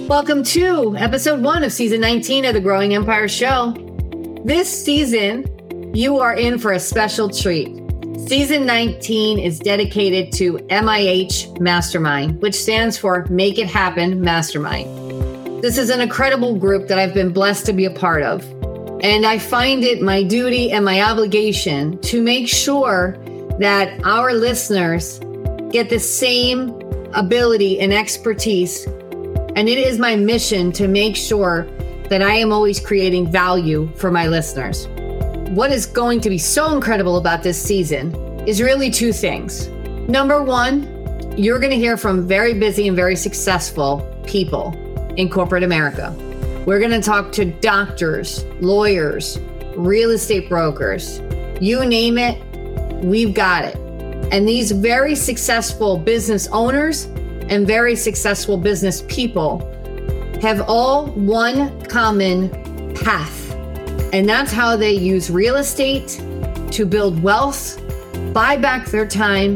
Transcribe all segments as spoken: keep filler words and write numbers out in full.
Welcome to episode one of season nineteen of the Growing Empire Show. This season, you are in for a special treat. Season nineteen is dedicated to M I H Mastermind, which stands for Make It Happen Mastermind. This is an incredible group that I've been blessed to be a part of. And I find it my duty and my obligation to make sure that our listeners get the same ability and expertise. And it is my mission to make sure that I am always creating value for my listeners. What is going to be so incredible about this season is really two things. Number one, you're going to hear from very busy and very successful people in corporate America. We're going to talk to doctors, lawyers, real estate brokers, you name it, we've got it. And these very successful business owners and very successful business people have all one common path. And that's how they use real estate to build wealth, buy back their time,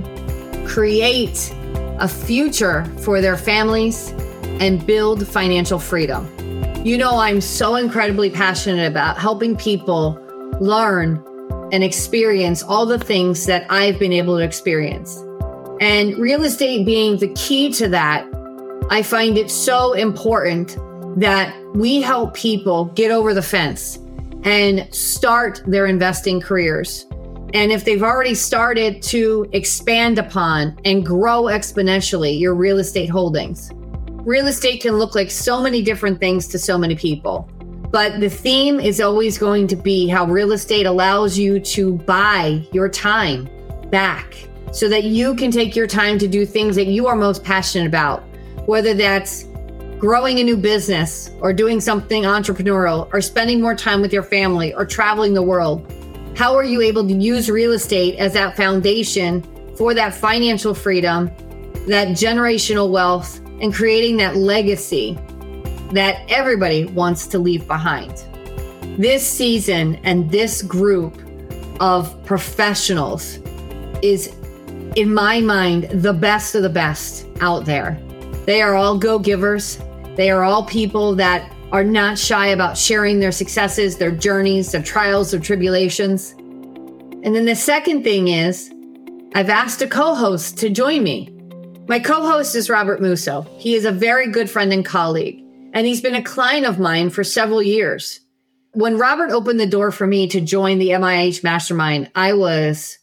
create a future for their families, and build financial freedom. You know, I'm so incredibly passionate about helping people learn and experience all the things that I've been able to experience. And real estate being the key to that, I find it so important that we help people get over the fence and start their investing careers. And if they've already started to expand upon and grow exponentially your real estate holdings. Real estate can look like so many different things to so many people. But the theme is always going to be how real estate allows you to buy your time back so that you can take your time to do things that you are most passionate about, whether that's growing a new business or doing something entrepreneurial or spending more time with your family or traveling the world. How are you able to use real estate as that foundation for that financial freedom, that generational wealth, and creating that legacy that everybody wants to leave behind? This season and this group of professionals is, in my mind, the best of the best out there. They are all go-givers. They are all people that are not shy about sharing their successes, their journeys, their trials, their tribulations. And then the second thing is, I've asked a co-host to join me. My co-host is Robert Musso. He is a very good friend and colleague, and he's been a client of mine for several years. When Robert opened the door for me to join the M I H Mastermind, I was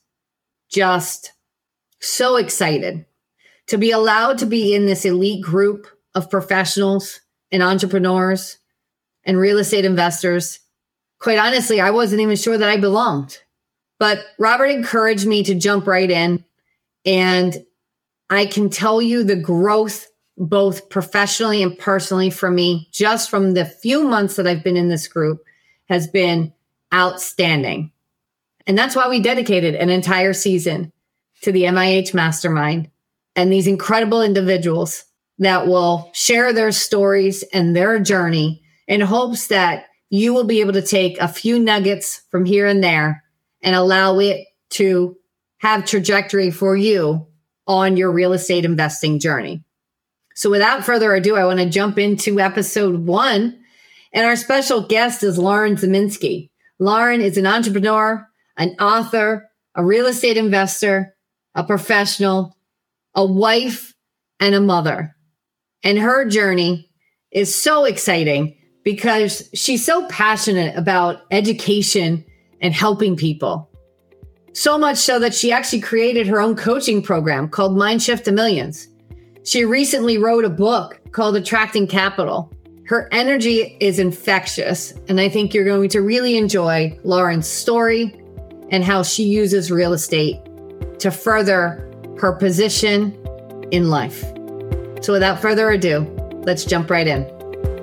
just so excited to be allowed to be in this elite group of professionals and entrepreneurs and real estate investors. Quite honestly, I wasn't even sure that I belonged. But Robert encouraged me to jump right in, and I can tell you the growth, both professionally and personally for me, just from the few months that I've been in this group, has been outstanding. And that's why we dedicated an entire season to the M I H Mastermind and these incredible individuals that will share their stories and their journey in hopes that you will be able to take a few nuggets from here and there and allow it to have trajectory for you on your real estate investing journey. So without further ado, I want to jump into episode one. And our special guest is Lauren Zeminski. Lauren is an entrepreneur, an author, a real estate investor, a professional, a wife, and a mother. And her journey is so exciting because she's so passionate about education and helping people. So much so that she actually created her own coaching program called Mind Shift to Millions. She recently wrote a book called Attracting Capital. Her energy is infectious, and I think you're going to really enjoy Lauren's story and how she uses real estate to further her position in life. So without further ado, let's jump right in.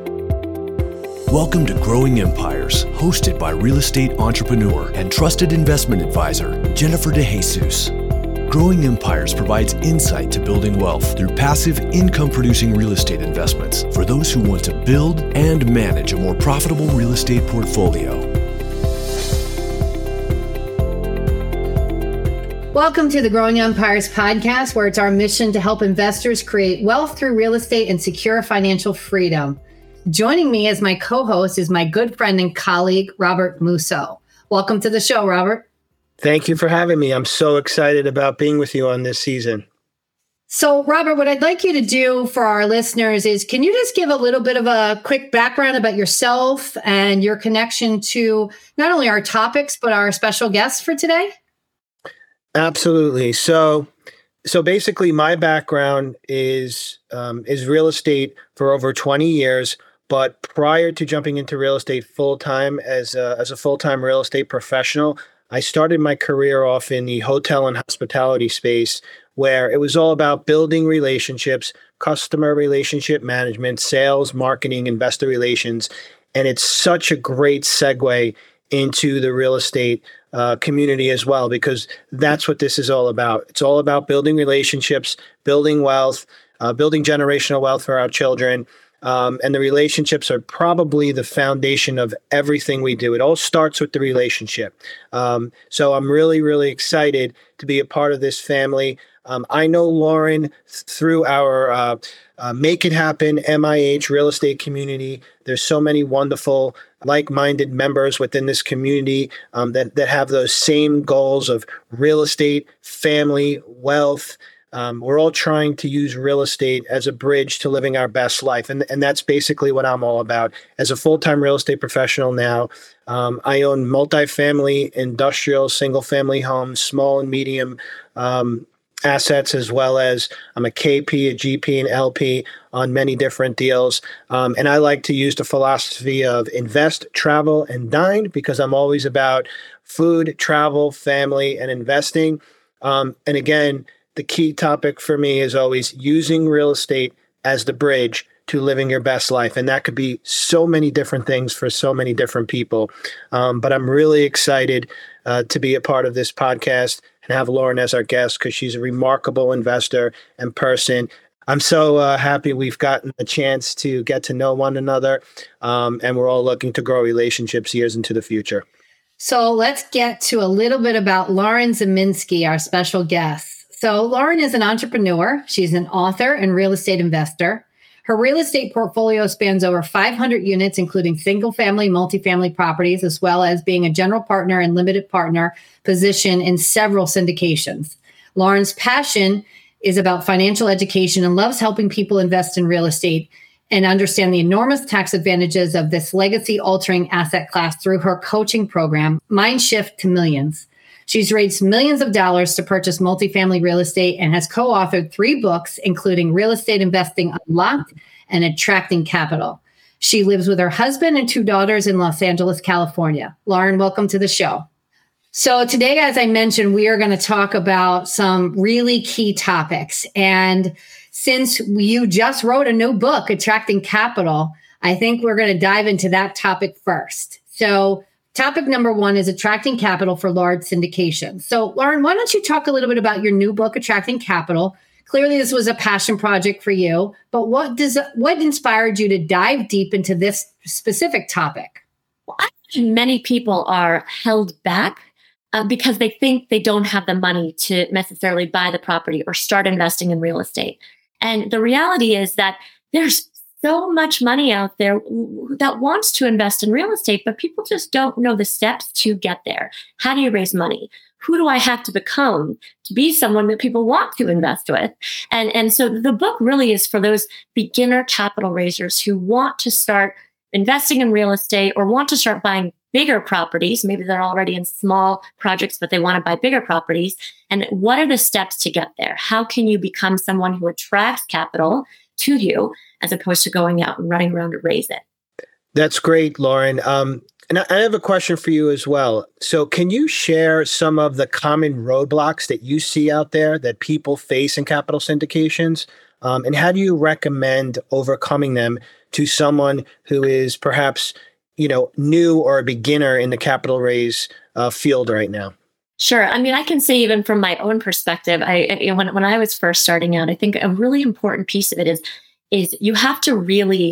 Welcome to Growing Empires, hosted by real estate entrepreneur and trusted investment advisor, Jennifer DeJesus. Growing Empires provides insight to building wealth through passive income-producing real estate investments for those who want to build and manage a more profitable real estate portfolio. Welcome to the Growing Empires podcast, where it's our mission to help investors create wealth through real estate and secure financial freedom. Joining me as my co-host is my good friend and colleague, Robert Musso. Welcome to the show, Robert. Thank you for having me. I'm so excited about being with you on this season. So, Robert, what I'd like you to do for our listeners is, can you just give a little bit of a quick background about yourself and your connection to not only our topics, but our special guests for today? Absolutely. So, so basically, my background is um, is real estate for over twenty years. But prior to jumping into real estate full time as a, as a full time real estate professional, I started my career off in the hotel and hospitality space, where it was all about building relationships, customer relationship management, sales, marketing, investor relations, and it's such a great segue into the real estate uh, community as well, because that's what this is all about. It's all about building relationships, building wealth, uh, building generational wealth for our children. Um, and the relationships are probably the foundation of everything we do. It all starts with the relationship. Um, so I'm really, really excited to be a part of this family. Um, I know Lauren through our uh, uh, Make It Happen M I H real estate community. There's so many wonderful, like-minded members within this community um, that, that have those same goals of real estate, family, wealth. Um, we're all trying to use real estate as a bridge to living our best life. And, and that's basically what I'm all about. As a full-time real estate professional now, um, I own multifamily, industrial, single-family homes, small and medium um, assets, as well as I'm a K P, a G P, and L P on many different deals. Um, and I like to use the philosophy of invest, travel, and dine, because I'm always about food, travel, family, and investing. Um, and again, the key topic for me is always using real estate as the bridge to living your best life. And that could be so many different things for so many different people. Um, but I'm really excited uh, to be a part of this podcast and have Lauren as our guest, because she's a remarkable investor and person. I'm so uh, happy we've gotten a chance to get to know one another. Um, and we're all looking to grow relationships years into the future. So let's get to a little bit about Lauren Zeminski, our special guest. So Lauren is an entrepreneur. She's an author and real estate investor. Her real estate portfolio spans over five hundred units, including single-family, multifamily properties, as well as being a general partner and limited partner position in several syndications. Lauren's passion is about financial education and loves helping people invest in real estate and understand the enormous tax advantages of this legacy-altering asset class through her coaching program, Mindshift to Millions. She's raised millions of dollars to purchase multifamily real estate and has co-authored three books, including Real Estate Investing Unlocked and Attracting Capital. She lives with her husband and two daughters in Los Angeles, California. Lauren, welcome to the show. So today, as I mentioned, we are going to talk about some really key topics. And since you just wrote a new book, Attracting Capital, I think we're going to dive into that topic first. So topic number one is attracting capital for large syndications. So, Lauren, why don't you talk a little bit about your new book, Attracting Capital? Clearly, this was a passion project for you, but what does what inspired you to dive deep into this specific topic? Well, I think many people are held back uh, because they think they don't have the money to necessarily buy the property or start investing in real estate. And the reality is that there's so much money out there that wants to invest in real estate, but people just don't know the steps to get there. How do you raise money? Who do I have to become to be someone that people want to invest with? And, and so the book really is for those beginner capital raisers who want to start investing in real estate or want to start buying bigger properties. Maybe they're already in small projects, but they want to buy bigger properties. And what are the steps to get there? How can you become someone who attracts capital to you, as opposed to going out and running around to raise it? That's great, Lauren. Um, and I have a question for you as well. So can you share some of the common roadblocks that you see out there that people face in capital syndications? Um, and how do you recommend overcoming them to someone who is perhaps, you know, new or a beginner in the capital raise uh, field right now? Sure. I mean, I can say even from my own perspective, I you know, when when I was first starting out, I think a really important piece of it is is you have to really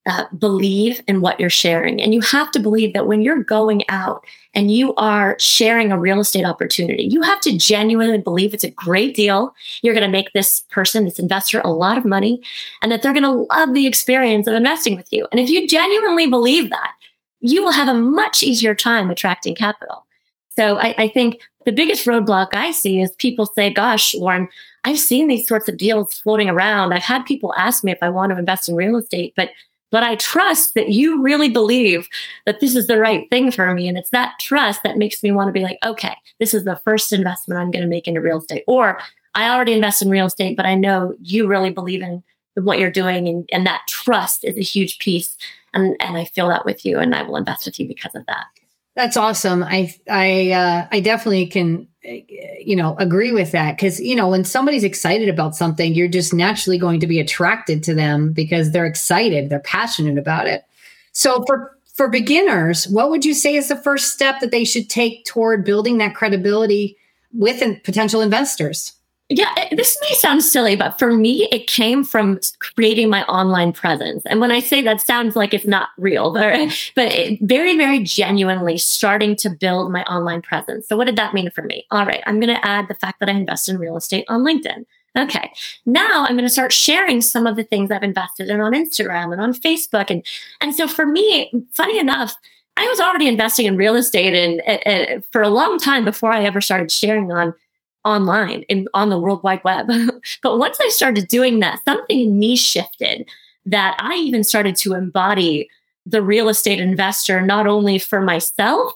uh, believe in what you're sharing. And you have to believe that when you're going out and you are sharing a real estate opportunity, you have to genuinely believe it's a great deal. You're going to make this person, this investor, a lot of money, and that they're going to love the experience of investing with you. And if you genuinely believe that, you will have a much easier time attracting capital. So I, I think the biggest roadblock I see is people say, gosh, Warren, I've seen these sorts of deals floating around. I've had people ask me if I want to invest in real estate, but but I trust that you really believe that this is the right thing for me. And it's that trust that makes me want to be like, okay, this is the first investment I'm going to make into real estate. Or I already invest in real estate, but I know you really believe in what you're doing. And, and that trust is a huge piece. And, and I feel that with you, and I will invest with you because of that. That's awesome. I I uh, I definitely can, you know, agree with that, because, you know, when somebody's excited about something, you're just naturally going to be attracted to them because they're excited, they're passionate about it. So for for beginners, what would you say is the first step that they should take toward building that credibility with potential investors? Yeah, this may sound silly, but for me, it came from creating my online presence. And when I say that, sounds like it's not real, but, but it, very, very genuinely starting to build my online presence. So what did that mean for me? All right, I'm going to add the fact that I invest in real estate on LinkedIn. Okay, now I'm going to start sharing some of the things I've invested in on Instagram and on Facebook. And, and so for me, funny enough, I was already investing in real estate and, and for a long time before I ever started sharing on online and on the World Wide Web. But once I started doing that, something in me shifted, that I even started to embody the real estate investor, not only for myself,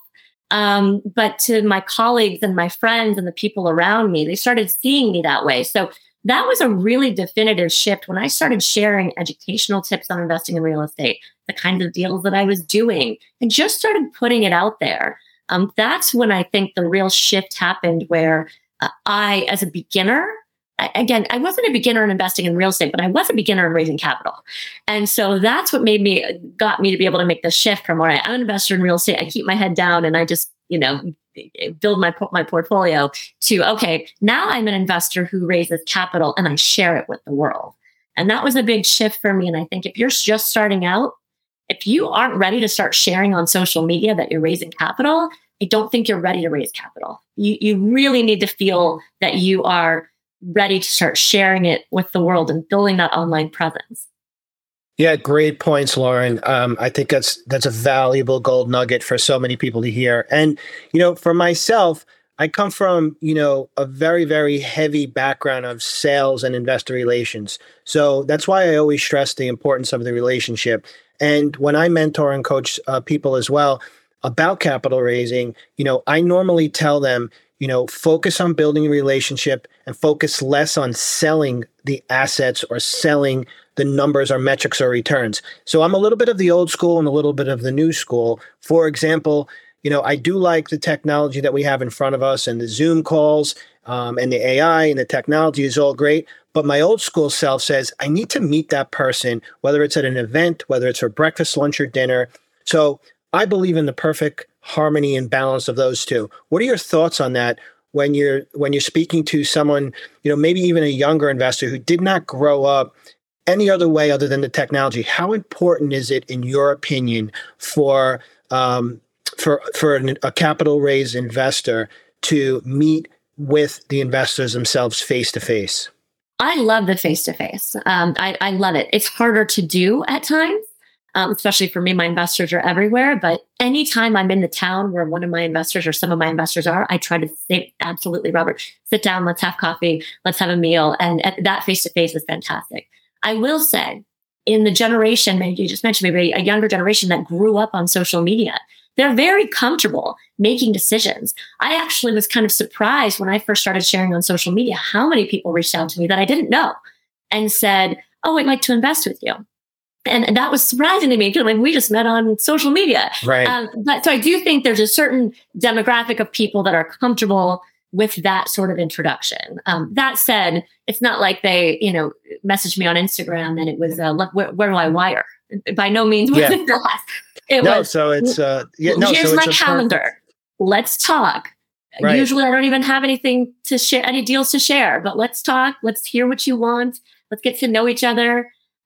um, but to my colleagues and my friends and the people around me. They started seeing me that way. So that was a really definitive shift when I started sharing educational tips on investing in real estate, the kinds of deals that I was doing, and just started putting it out there. Um, that's when I think the real shift happened, where Uh, I, as a beginner, I, again, I wasn't a beginner in investing in real estate, but I was a beginner in raising capital. And so that's what made me, got me to be able to make the shift from, all right, I'm an investor in real estate, I keep my head down and I just, you know, build my, my portfolio, to, okay, now I'm an investor who raises capital and I share it with the world. And that was a big shift for me. And I think if you're just starting out, if you aren't ready to start sharing on social media that you're raising capital, I don't think you're ready to raise capital. You you really need to feel that you are ready to start sharing it with the world and building that online presence. Yeah, great points, Lauren. Um, I think that's that's a valuable gold nugget for so many people to hear. And, you know, for myself, I come from, you know, a very, very heavy background of sales and investor relations. So that's why I always stress the importance of the relationship. And when I mentor and coach uh, people as well about capital raising, you know, I normally tell them, you know, focus on building a relationship and focus less on selling the assets or selling the numbers or metrics or returns. So I'm a little bit of the old school and a little bit of the new school. For example, you know, I do like the technology that we have in front of us and the Zoom calls um, and the A I and the technology is all great. But my old school self says, I need to meet that person, whether it's at an event, whether it's for breakfast, lunch, or dinner. So I believe in the perfect harmony and balance of those two. What are your thoughts on that when you're when you're speaking to someone, you know, maybe even a younger investor who did not grow up any other way other than the technology? How important is it, in your opinion, for um, for for an, a capital raise investor to meet with the investors themselves face to face? I love the face to face. I I love it. It's harder to do at times. Um, especially for me, my investors are everywhere. But anytime I'm in the town where one of my investors or some of my investors are, I try to say, absolutely, Robert, sit down, let's have coffee, let's have a meal. And that face-to-face is fantastic. I will say, in the generation, maybe you just mentioned, maybe a younger generation that grew up on social media, they're very comfortable making decisions. I actually was kind of surprised when I first started sharing on social media how many people reached out to me that I didn't know and said, oh, I'd like to invest with you. And that was surprising to me because, like, we just met on social media. Right. Um, but so I do think there's a certain demographic of people that are comfortable with that sort of introduction. Um, that said, it's not like they, you know, messaged me on Instagram and it was, uh, look, where, where do I wire? By no means was yeah. it that. It no, was, so it's, uh, yeah, no, here's so my it's calendar. Perfect. Let's talk. Right. Usually I don't even have anything to share, any deals to share, but let's talk. Let's hear what you want. Let's get to know each other.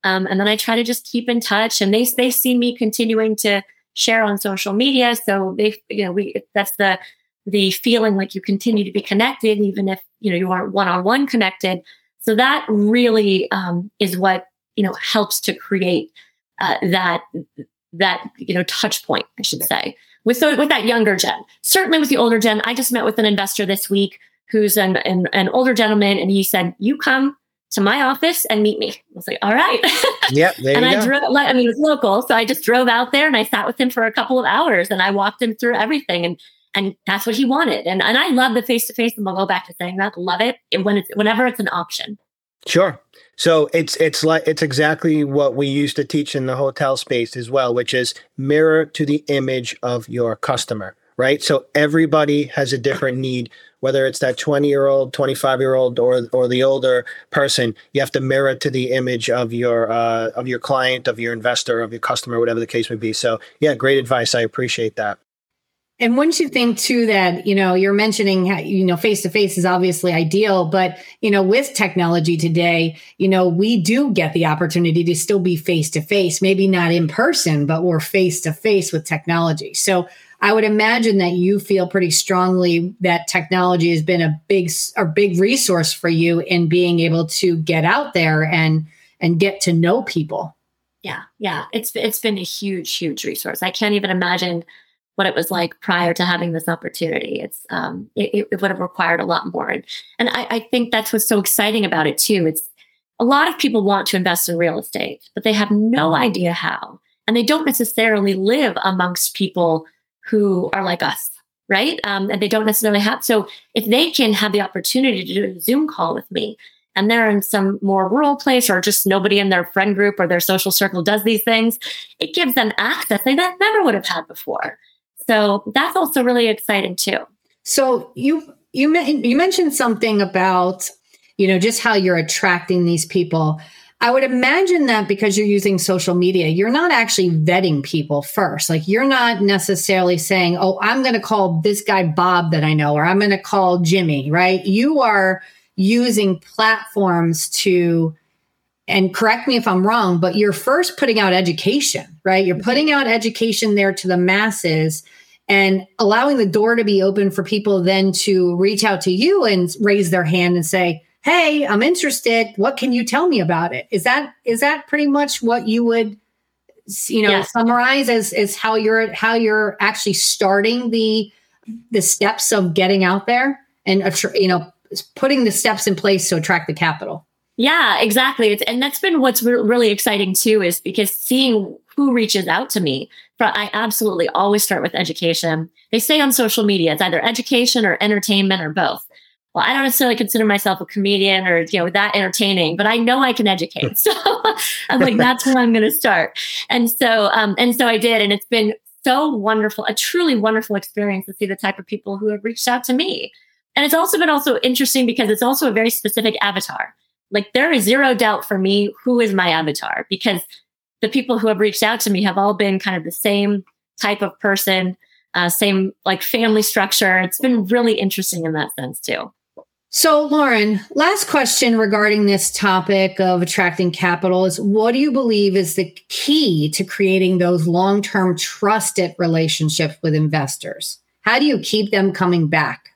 Um, and then I try to just keep in touch, and they they see me continuing to share on social media. So they, you know, we that's the the feeling like you continue to be connected, even if, you know, you aren't one-on-one connected. So that really um, is what, you know, helps to create uh, that that you know touch point, I should say, with the, with that younger gen. Certainly with the older gen, I just met with an investor this week who's an, an, an older gentleman, and he said, "You come to my office and meet me." I was like, "All right." Yeah, there and you I go. drove. I mean, it was local, so I just drove out there and I sat with him for a couple of hours, and I walked him through everything, and and that's what he wanted. And and I love the face to face, and I'll go back to saying that. Love it when it's whenever it's an option. Sure. So it's it's like it's exactly what we used to teach in the hotel space as well, which is mirror to the image of your customer, right? So everybody has a different need, whether it's that twenty-year-old, twenty-five-year-old, or or the older person. You have to mirror to the image of your uh, of your client, of your investor, of your customer, whatever the case may be. So yeah, great advice. I appreciate that. And wouldn't you think too that, you know, you're mentioning how, you know, face to face is obviously ideal, but, you know, with technology today, you know, we do get the opportunity to still be face to face, maybe not in person, but we're face to face with technology. So I would imagine that you feel pretty strongly that technology has been a big, a big resource for you in being able to get out there and, and get to know people. Yeah. Yeah. It's, it's been a huge, huge resource. I can't even imagine what it was like prior to having this opportunity. It's um, it, it would have required a lot more. And, and I, I think that's what's so exciting about it too. It's a lot of people want to invest in real estate, but they have no idea how. And they don't necessarily live amongst people who are like us, right? Um, and they don't necessarily have. So if they can have the opportunity to do a Zoom call with me, and they're in some more rural place, or just nobody in their friend group or their social circle does these things, it gives them access they never would have had before. So that's also really exciting too. So you you you mentioned something about, you know, just how you're attracting these people. I would imagine that because you're using social media, you're not actually vetting people first. Like you're not necessarily saying, "Oh, I'm going to call this guy Bob that I know," or "I'm going to call Jimmy," right? You are using platforms to, and correct me if I'm wrong, but you're first putting out education, right? You're putting out education there to the masses and allowing the door to be open for people then to reach out to you and raise their hand and say, "Hey, I'm interested. What can you tell me about it?" Is that is that pretty much what you would, you know, yes. summarize as as how you're how you're actually starting the the steps of getting out there and, you know, putting the steps in place to attract the capital? Yeah, exactly. It's, and that's been what's re- really exciting too, is because seeing who reaches out to me, I absolutely always start with education. They say on social media, it's either education or entertainment or both. Well, I don't necessarily consider myself a comedian or, you know, that entertaining, but I know I can educate. So I'm like, that's where I'm going to start. And so, um, and so I did, and it's been so wonderful, a truly wonderful experience to see the type of people who have reached out to me. And it's also been also interesting because it's also a very specific avatar. Like there is zero doubt for me who is my avatar, because the people who have reached out to me have all been kind of the same type of person, uh, same like family structure. It's been really interesting in that sense too. So Lauren, last question regarding this topic of attracting capital is, what do you believe is the key to creating those long-term trusted relationships with investors? How do you keep them coming back?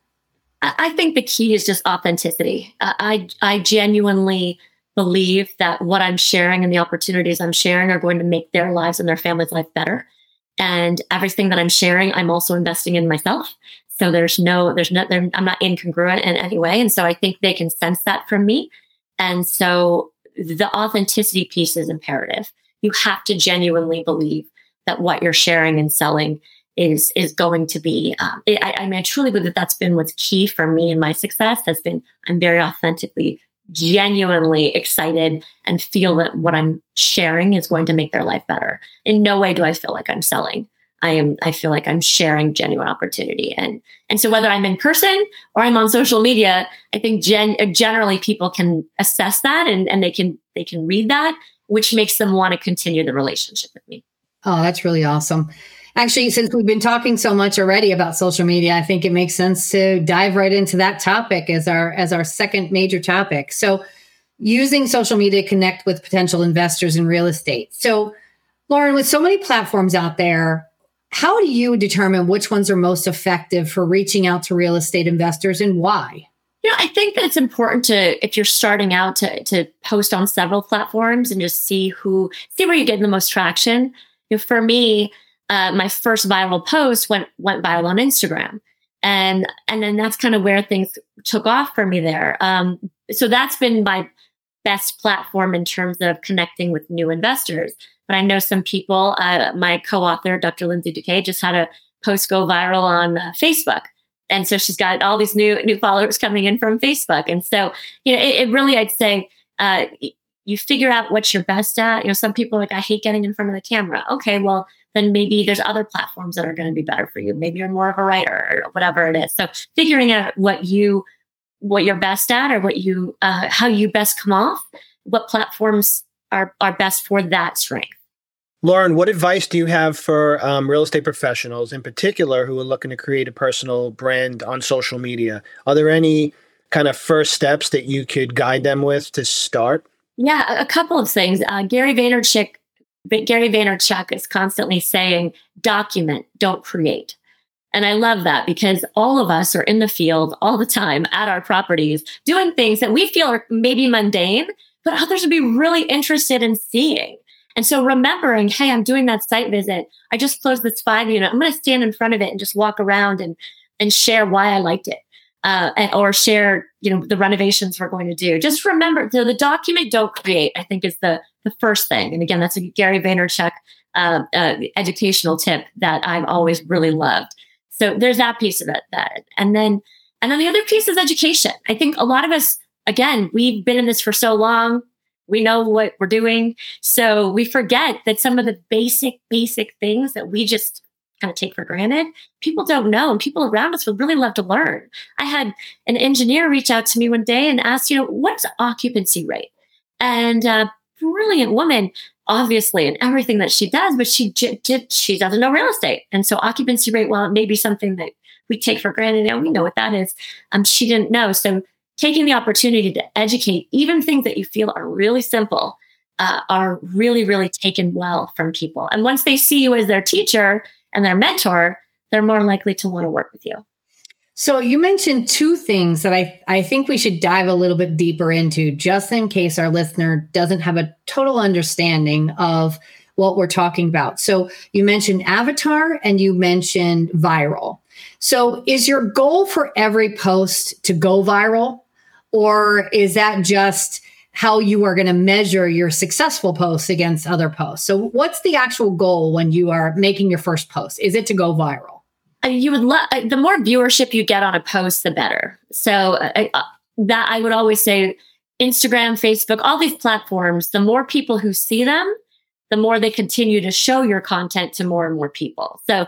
I think the key is just authenticity. I I genuinely believe that what I'm sharing and the opportunities I'm sharing are going to make their lives and their family's life better. And everything that I'm sharing, I'm also investing in myself. So there's no, there's no, I'm not incongruent in any way. And so I think they can sense that from me. And so the authenticity piece is imperative. You have to genuinely believe that what you're sharing and selling is is going to be, um, I, I mean, I truly believe that that's been what's key for me and my success has been, I'm very authentically, genuinely excited and feel that what I'm sharing is going to make their life better. In no way do I feel like I'm selling. I am, I feel like I'm sharing genuine opportunity. And, and so whether I'm in person or I'm on social media, I think gen, generally people can assess that and, and they can, they can read that, which makes them want to continue the relationship with me. Oh, that's really awesome. Actually, since we've been talking so much already about social media, I think it makes sense to dive right into that topic as our as our second major topic. So using social media to connect with potential investors in real estate. So, Lauren, with so many platforms out there, how do you determine which ones are most effective for reaching out to real estate investors and why? You know, I think that it's important to, if you're starting out, to to post on several platforms and just see who, see where you get the most traction. You know, for me, uh, my first viral post went went viral on Instagram, and and then that's kind of where things took off for me there. Um, so that's been my best platform in terms of connecting with new investors. But I know some people, uh, my co-author, Doctor Lindsay Duque, just had a post go viral on uh, Facebook. And so she's got all these new new followers coming in from Facebook. And so, you know, it, it really, I'd say, uh, you figure out what you're best at. You know, some people are like, I hate getting in front of the camera. Okay, well, then maybe there's other platforms that are going to be better for you. Maybe you're more of a writer or whatever it is. So figuring out what you, what you're best at, or what you, uh, how you best come off, what platforms are are best for that strength. Lauren, what advice do you have for um, real estate professionals in particular who are looking to create a personal brand on social media? Are there any kind of first steps that you could guide them with to start? Yeah, a couple of things. Uh, Gary Vaynerchuk, Gary Vaynerchuk is constantly saying, document, don't create. And I love that because all of us are in the field all the time at our properties doing things that we feel are maybe mundane, but others would be really interested in seeing. And so remembering, hey, I'm doing that site visit. I just closed this five unit. I'm going to stand in front of it and just walk around and and share why I liked it, uh, and, or share, you know, the renovations we're going to do. Just remember, so the document, don't create, I think is the the first thing. And again, that's a Gary Vaynerchuk uh, uh, educational tip that I've always really loved. So there's that piece of it. That, and then and then the other piece is education. I think a lot of us, again, we've been in this for so long. We know what we're doing. So we forget that some of the basic, basic things that we just kind of take for granted, people don't know. And people around us would really love to learn. I had an engineer reach out to me one day and ask, you know, what's occupancy rate? And a brilliant woman, obviously, in everything that she does, but she j- j- she doesn't know real estate. And so occupancy rate, well, it may be something that we take for granted. And we know what that is. Um, she didn't know. So taking the opportunity to educate, even things that you feel are really simple, uh, are really, really taken well from people. And once they see you as their teacher and their mentor, they're more likely to want to work with you. So you mentioned two things that I, I think we should dive a little bit deeper into, just in case our listener doesn't have a total understanding of what we're talking about. So you mentioned avatar and you mentioned viral. So is your goal for every post to go viral? Or is that just how you are going to measure your successful posts against other posts? So what's the actual goal when you are making your first post? Is it to go viral? You would love, the more viewership you get on a post, the better. So uh, that I would always say Instagram, Facebook, all these platforms, the more people who see them, the more they continue to show your content to more and more people. So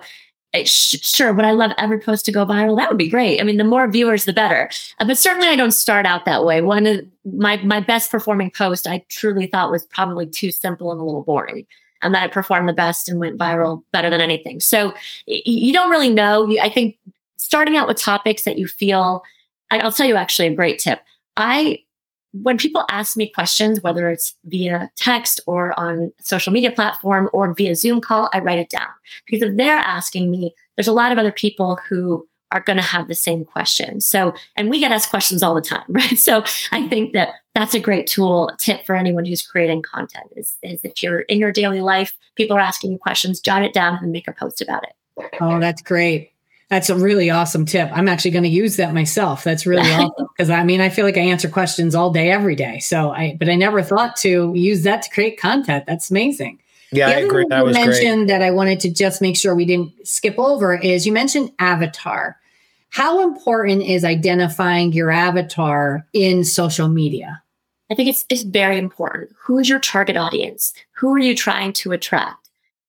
sure, would I love every post to go viral? That would be great. I mean, the more viewers, the better. Uh, but certainly I don't start out that way. One of my, my best performing post I truly thought was probably too simple and a little boring. And that I performed the best and went viral better than anything. So you don't really know. I think starting out with topics that you feel, I'll tell you actually a great tip. I When people ask me questions, whether it's via text or on social media platform or via Zoom call, I write it down. Because if they're asking me, there's a lot of other people who are going to have the same question. So, and we get asked questions all the time, right? So I think that that's a great tool, tip for anyone who's creating content is, is if you're in your daily life, people are asking you questions, jot it down and make a post about it. Oh, that's great. That's a really awesome tip. I'm actually going to use that myself. That's really awesome. Because I mean, I feel like I answer questions all day, every day. So I, but I never thought to use that to create content. That's amazing. Yeah, the I agree. That was great. You mentioned great. that I wanted to just make sure we didn't skip over is you mentioned avatar. How important is identifying your avatar in social media? I think it's, it's very important. Who is your target audience? Who are you trying to attract?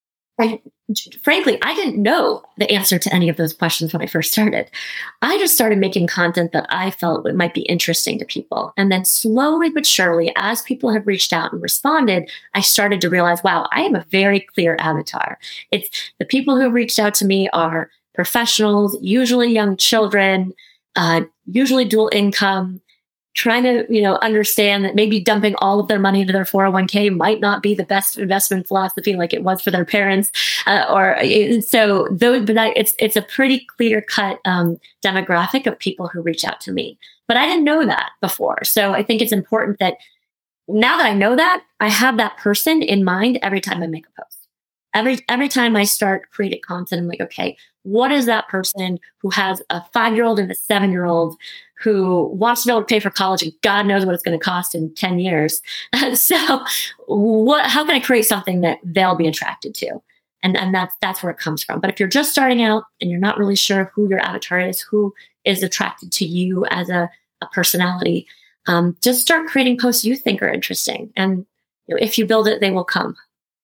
I, frankly, I didn't know the answer to any of those questions when I first started. I just started making content that I felt might be interesting to people. And then slowly but surely, as people have reached out and responded, I started to realize, wow, I have a very clear avatar. It's the people who have reached out to me are professionals, usually young children, uh, usually dual income, trying to, you know, understand that maybe dumping all of their money into their four oh one k might not be the best investment philosophy like it was for their parents. Uh, or so though, but I, it's, it's a pretty clear cut um, demographic of people who reach out to me, but I didn't know that before. So I think it's important that now that I know that, I have that person in mind every time I make a post. Every, every time I start creating content, I'm like, okay, what is that person who has a five-year-old and a seven-year-old who wants to be able to pay for college and God knows what it's going to cost in ten years. So what, how can I create something that they'll be attracted to? And, and that's, that's where it comes from. But if you're just starting out and you're not really sure who your avatar is, who is attracted to you as a, a personality, um, just start creating posts you think are interesting. And you know, if you build it, they will come.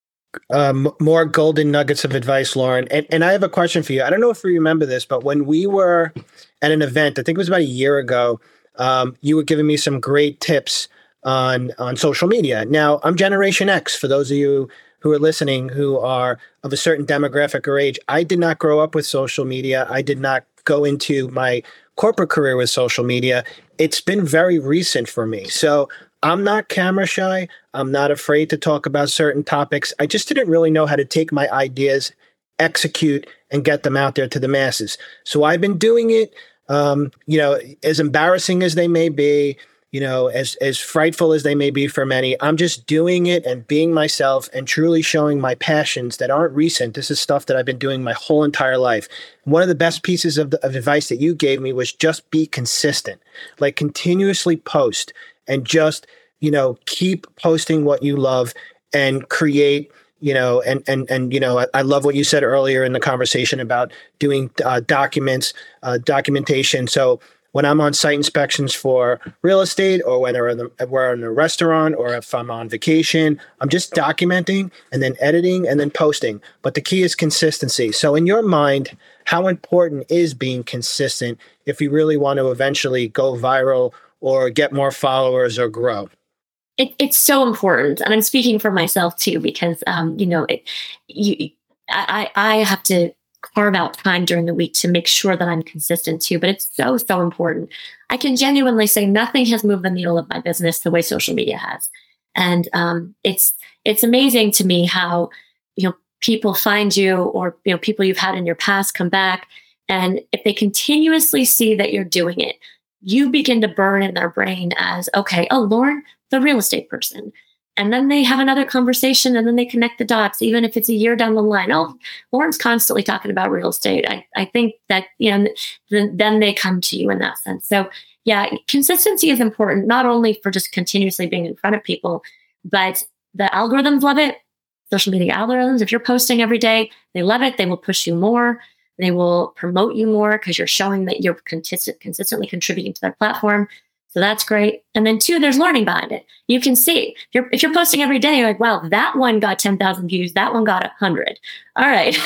Um, more golden nuggets of advice, Lauren. And, and I have a question for you. I don't know if you remember this, but when we were at an event, I think it was about a year ago, um, you were giving me some great tips on, on social media. Now, I'm Generation X. For those of you who are listening who are of a certain demographic or age, I did not grow up with social media. I did not go into my corporate career with social media. It's been very recent for me. So I'm not camera shy. I'm not afraid to talk about certain topics. I just didn't really know how to take my ideas, execute, and get them out there to the masses. So I've been doing it, um, you know, as embarrassing as they may be, you know, as, as frightful as they may be for many. I'm just doing it and being myself and truly showing my passions that aren't recent. This is stuff that I've been doing my whole entire life. One of the best pieces of, the, of advice that you gave me was just be consistent, like continuously post. And just, you know, keep posting what you love and create, you know, and, and, and, you know, I, I love what you said earlier in the conversation about doing uh, documents, uh, documentation. So when I'm on site inspections for real estate, or when we're in, the, we're in a restaurant, or if I'm on vacation, I'm just documenting and then editing and then posting. But the key is consistency. So in your mind, how important is being consistent if you really want to eventually go viral or get more followers or grow? It, it's so important. And I'm speaking for myself too, because, um, you know, it, you, I, I have to carve out time during the week to make sure that I'm consistent too, but it's so, so important. I can genuinely say nothing has moved the needle of my business the way social media has. And um, it's, it's amazing to me how, you know, people find you, or, you know, people you've had in your past come back. And if they continuously see that you're doing it, you begin to burn in their brain as, okay, oh, Lauren, the real estate person. And then they have another conversation and then they connect the dots, even if it's a year down the line. Oh, Lauren's constantly talking about real estate. I, I think that, you know, th- then they come to you in that sense. So yeah, consistency is important, not only for just continuously being in front of people, but the algorithms love it. Social media algorithms, if you're posting every day, they love it. They will push you more. They will promote you more because you're showing that you're consistent, consistently contributing to their platform. So that's great. And then two, there's learning behind it. You can see if you're, if you're posting every day, you're like, wow, that one got ten thousand views. That one got one hundred. All right,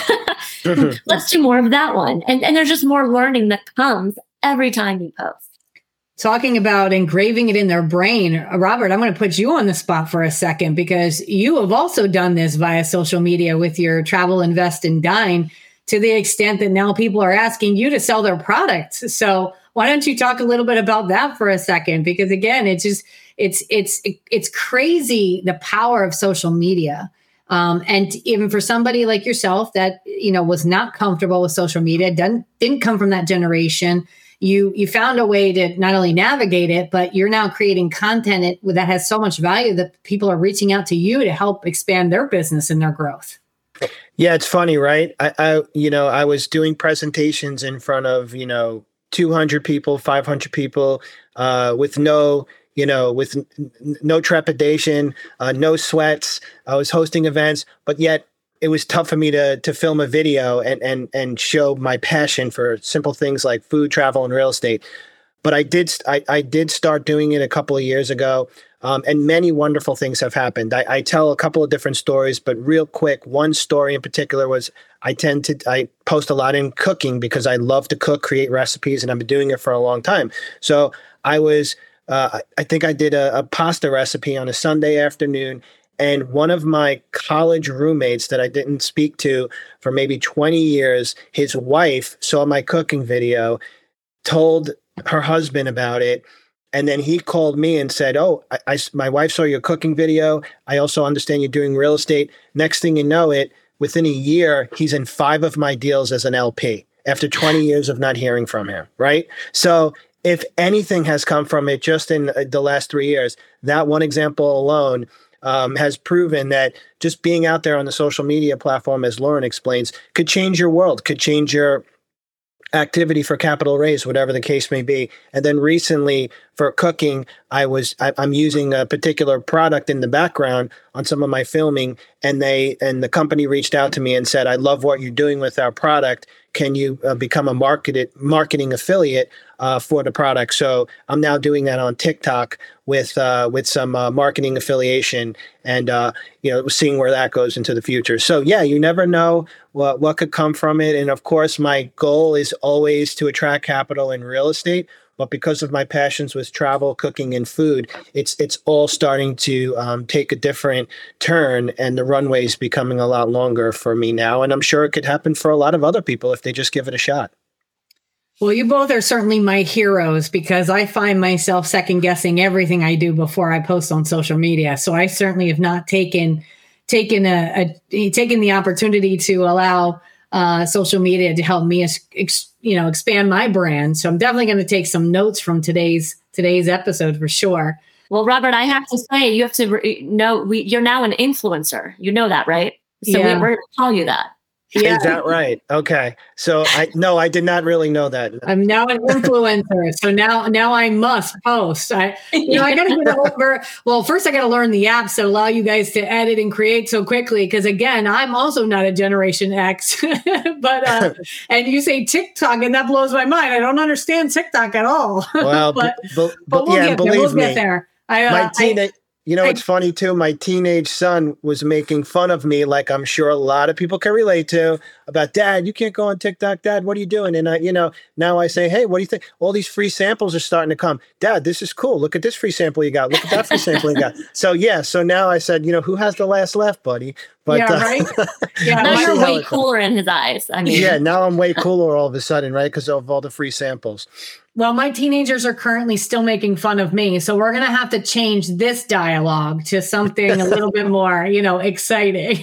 let's do more of that one. And, and there's just more learning that comes every time you post. Talking about engraving it in their brain, Robert, I'm going to put you on the spot for a second, because you have also done this via social media with your Travel, Invest, and Dine, to the extent that now people are asking you to sell their products. So why don't you talk a little bit about that for a second? Because again, it's just, it's, it's, it's crazy, the power of social media. Um, and even for somebody like yourself that, you know, was not comfortable with social media, didn't, didn't come from that generation, you, you found a way to not only navigate it, but you're now creating content that has so much value that people are reaching out to you to help expand their business and their growth. Yeah, it's funny, right? I, I, you know, I was doing presentations in front of, you know, two hundred people, five hundred people, uh, with no, you know, with n- no trepidation, uh, no sweats. I was hosting events, but yet it was tough for me to to film a video and and and show my passion for simple things like food, travel, and real estate. But I did, I, I did start doing it a couple of years ago. Um, and many wonderful things have happened. I, I tell a couple of different stories, but real quick, one story in particular was I tend to, I post a lot in cooking because I love to cook, create recipes, and I've been doing it for a long time. So I was, uh, I think I did a, a pasta recipe on a Sunday afternoon, and one of my college roommates that I didn't speak to for maybe twenty years, his wife saw my cooking video, told her husband about it, And then he called me and said, oh, I, I, my wife saw your cooking video. I also understand you're doing real estate. Next thing you know it, within a year, he's in five of my deals as an L P after twenty years of not hearing from him, right? So if anything has come from it just in the last three years, that one example alone um, has proven that just being out there on the social media platform, as Lauren explains, could change your world, could change your activity for capital raise, whatever the case may be. And then recently for cooking, I was I, I'm using a particular product in the background on some of my filming, and they and the company reached out to me and said, "I love what you're doing with our product. Can you uh, become a marketed marketing affiliate uh, for the product?" So I'm now doing that on TikTok with uh, with some uh, marketing affiliation, and uh, you know, seeing where that goes into the future. So yeah, you never know what what could come from it. And of course, my goal is always to attract capital in real estate. But because of my passions with travel, cooking, and food, it's it's all starting to um, take a different turn, and the runway is becoming a lot longer for me now. And I'm sure it could happen for a lot of other people if they just give it a shot. Well, you both are certainly my heroes, because I find myself second guessing everything I do before I post on social media. So I certainly have not taken taken a, a taken the opportunity to allow uh, social media to help me, ex, you know, expand my brand. So I'm definitely going to take some notes from today's today's episode for sure. Well, Robert, I have to say, you have to re- know we, you're now an influencer. You know that, right? So Yeah. we, we're going to call you that. Yeah. Is that right? Okay. So I no, I did not really know that. I'm now an influencer, so now now I must post. I you know I got to get over. Well, first I got to learn the apps that allow you guys to edit and create so quickly. Because again, I'm also not a Generation X, but uh, and you say TikTok, and that blows my mind. I don't understand TikTok at all. Well, but, b- b- but we'll yeah, get there. believe We'll me, get there. I, uh, my teenage. You know, I- it's funny too. My teenage son was making fun of me, like I'm sure a lot of people can relate to, about, Dad, you can't go on TikTok. Dad, what are you doing? And I, you know, now I say, hey, what do you think? All these free samples are starting to come. Dad, this is cool. Look at this free sample you got. Look at that free sample you got. So yeah, so now I said, you know, who has the last laugh, buddy? But yeah, uh, right. Yeah, Now we'll you're see how way it goes. cooler in his eyes. I mean, Yeah, now I'm way cooler all of a sudden, right? Because of all the free samples. Well, my teenagers are currently still making fun of me, so we're going to have to change this dialogue to something a little bit more, you know, exciting.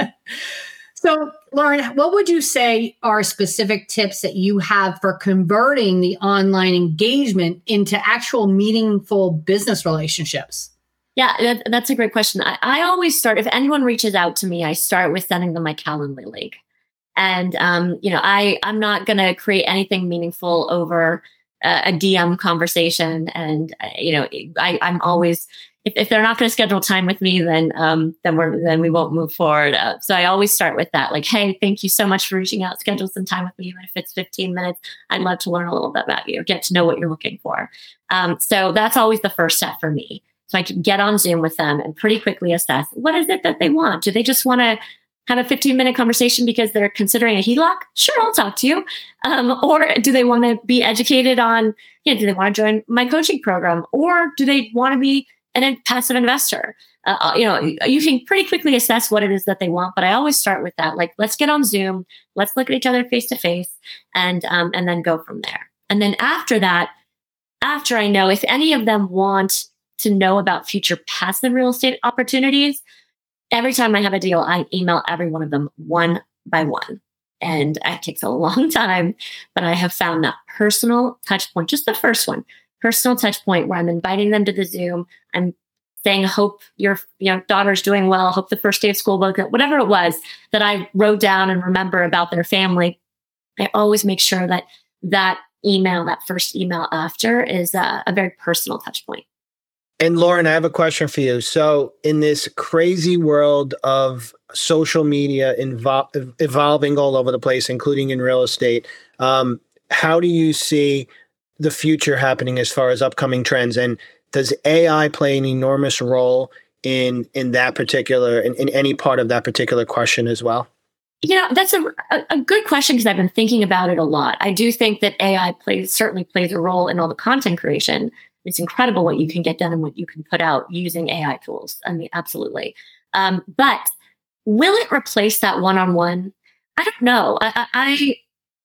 So, Lauren, what would you say are specific tips that you have for converting the online engagement into actual meaningful business relationships? Yeah, that, that's a great question. I, I always start, if anyone reaches out to me, I start with sending them my Calendly link. And, um, you know, I, I'm not going to create anything meaningful over uh, a D M conversation. And, uh, you know, I, I'm always, if, if they're not going to schedule time with me, then, um, then we're, then we won't move forward. Uh, so I always start with that, like, hey, thank you so much for reaching out. Schedule some time with me. Even if it's fifteen minutes, I'd love to learn a little bit about you, get to know what you're looking for. Um, so that's always the first step for me. So I can get on Zoom with them and pretty quickly assess, what is it that they want? Do they just want to have a fifteen minute conversation because they're considering a H E L O C? Sure, I'll talk to you. Um, or do they want to be educated on, you know, do they want to join my coaching program? Or do they want to be an, a passive investor? Uh, you know, you can pretty quickly assess what it is that they want. But I always start with that. Like, let's get on Zoom. Let's look at each other face to face, and um, and then go from there. And then after that, after I know if any of them want to know about future passive real estate opportunities, every time I have a deal, I email every one of them one by one. And it takes a long time, but I have found that personal touch point, just the first one, personal touch point where I'm inviting them to the Zoom. I'm saying, hope your you know daughter's doing well, hope the first day of school, whatever it was that I wrote down and remember about their family. I always make sure that that email, that first email after, is a, a very personal touch point. And Lauren, I have a question for you. So in this crazy world of social media invol- evolving all over the place, including in real estate, um, how do you see the future happening as far as upcoming trends? And does A I play an enormous role in in that particular, in, in any part of that particular question as well? You know, that's a, a, a good question, because I've been thinking about it a lot. I do think that A I plays certainly plays a role in all the content creation. It's incredible what you can get done and what you can put out using A I tools. I mean, absolutely. Um, but will it replace that one-on-one? I don't know. I, I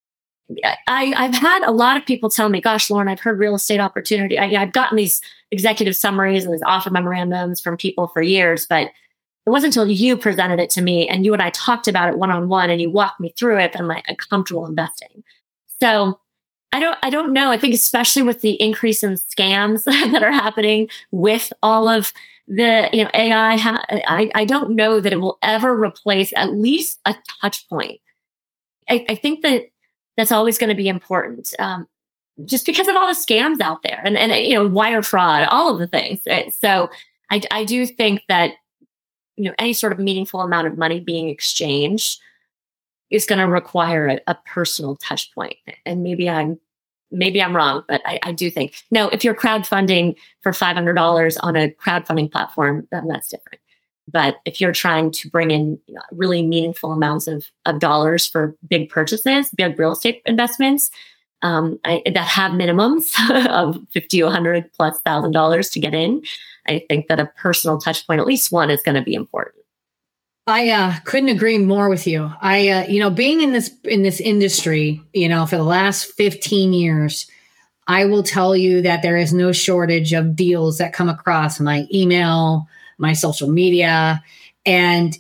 I, I've had a lot of people tell me, gosh, Lauren, I've heard real estate opportunity. I, I've gotten these executive summaries and these offer memorandums from people for years, but it wasn't until you presented it to me and you and I talked about it one-on-one and you walked me through it that I'm like, I'm comfortable investing. So I don't, I don't know. I think especially with the increase in scams that are happening with all of the, you know, A I, I, I don't know that it will ever replace at least a touch point. I, I think that that's always going to be important, um, just because of all the scams out there and, and, you know, wire fraud, all of the things. Right? So I, I do think that, you know, any sort of meaningful amount of money being exchanged is going to require a, a personal touch point. And maybe I'm, maybe I'm wrong, but I, I do think, no, if you're crowdfunding for five hundred dollars on a crowdfunding platform, then that's different. But if you're trying to bring in, you know, really meaningful amounts of, of dollars for big purchases, big real estate investments um, I, that have minimums of fifty, one hundred plus thousand dollars to get in, I think that a personal touch point, at least one, is going to be important. I uh, couldn't agree more with you. I, uh, you know, being in this in this industry, you know, for the last fifteen years, I will tell you that there is no shortage of deals that come across my email, my social media. And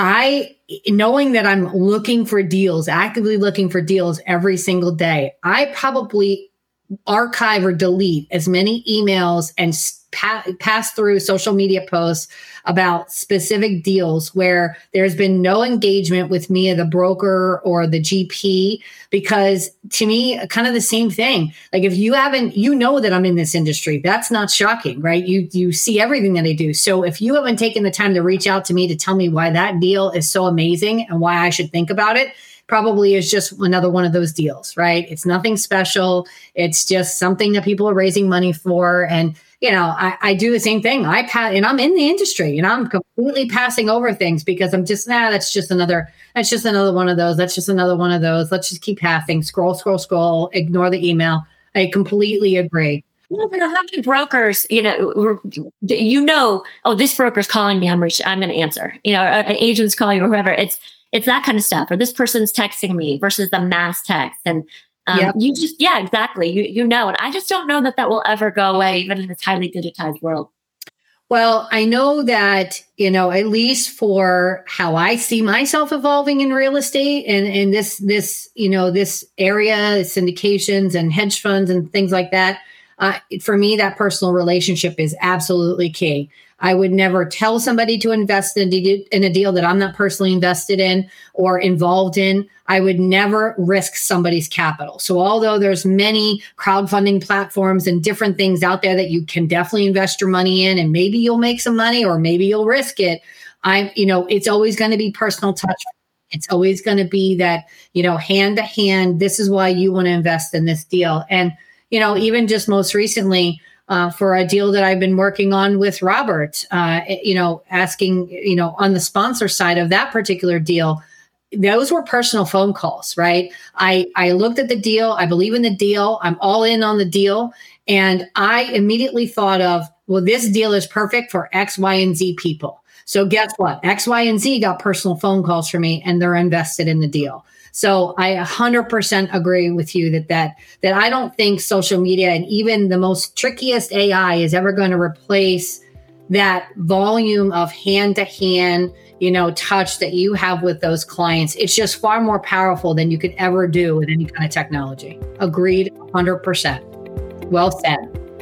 I, knowing that I'm looking for deals, actively looking for deals every single day, I probably archive or delete as many emails and pa- pass through social media posts about specific deals where there's been no engagement with me as the broker or the G P, because to me, kind of the same thing. Like if you haven't, you know that I'm in this industry. That's not shocking, right? You you see everything that I do. So if you haven't taken the time to reach out to me to tell me why that deal is so amazing and why I should think about it, probably is just another one of those deals, right? It's nothing special. It's just something that people are raising money for. And, you know, I, I do the same thing. I pass, and I'm in the industry and I'm completely passing over things because I'm just, nah, that's just another, that's just another one of those. That's just another one of those. Let's just keep passing, scroll, scroll, scroll, ignore the email. I completely agree. Well, how many brokers, you know, you know, oh, this broker's calling me. I'm, I'm going to answer, you know, an agent's calling or whoever. It's, It's that kind of stuff, or this person's texting me versus the mass text. And um, yep. you just, yeah, exactly. You you know, and I just don't know that that will ever go away, even in this highly digitized world. Well, I know that, you know, at least for how I see myself evolving in real estate and in this, this, you know, this area, syndications and hedge funds and things like that. Uh, for me, that personal relationship is absolutely key. I would never tell somebody to invest in a, in a deal that I'm not personally invested in or involved in. I would never risk somebody's capital. So although there's many crowdfunding platforms and different things out there that you can definitely invest your money in, and maybe you'll make some money or maybe you'll risk it, I'm, you know, it's always going to be personal touch. It's always going to be that, you know, hand to hand, this is why you want to invest in this deal. And, you know, even just most recently, Uh, for a deal that I've been working on with Robert, uh, you know, asking, you know, on the sponsor side of that particular deal, those were personal phone calls, right? I, I looked at the deal. I believe in the deal. I'm all in on the deal. And I immediately thought of, well, this deal is perfect for X, Y, and Z people. So guess what? X, Y, and Z got personal phone calls from me and they're invested in the deal. So I one hundred percent agree with you that that that I don't think social media and even the most trickiest A I is ever going to replace that volume of hand-to-hand, you know, touch that you have with those clients. It's just far more powerful than you could ever do with any kind of technology. Agreed, one hundred percent. Well said.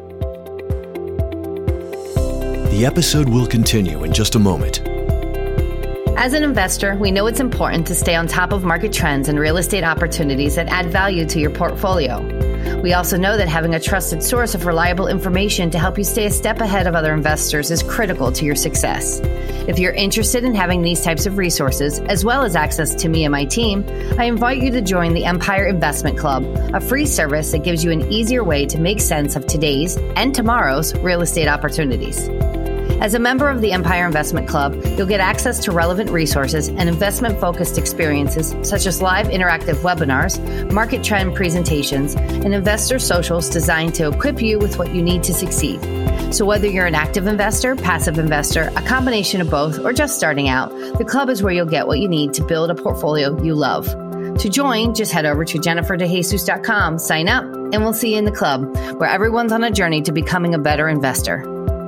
The episode will continue in just a moment. As an investor, we know it's important to stay on top of market trends and real estate opportunities that add value to your portfolio. We also know that having a trusted source of reliable information to help you stay a step ahead of other investors is critical to your success. If you're interested in having these types of resources, as well as access to me and my team, I invite you to join the Empire Investment Club, a free service that gives you an easier way to make sense of today's and tomorrow's real estate opportunities. As a member of the Empire Investment Club, you'll get access to relevant resources and investment-focused experiences such as live interactive webinars, market trend presentations, and investor socials designed to equip you with what you need to succeed. So whether you're an active investor, passive investor, a combination of both, or just starting out, the club is where you'll get what you need to build a portfolio you love. To join, just head over to jennifer de jesus dot com, sign up, and we'll see you in the club, where everyone's on a journey to becoming a better investor.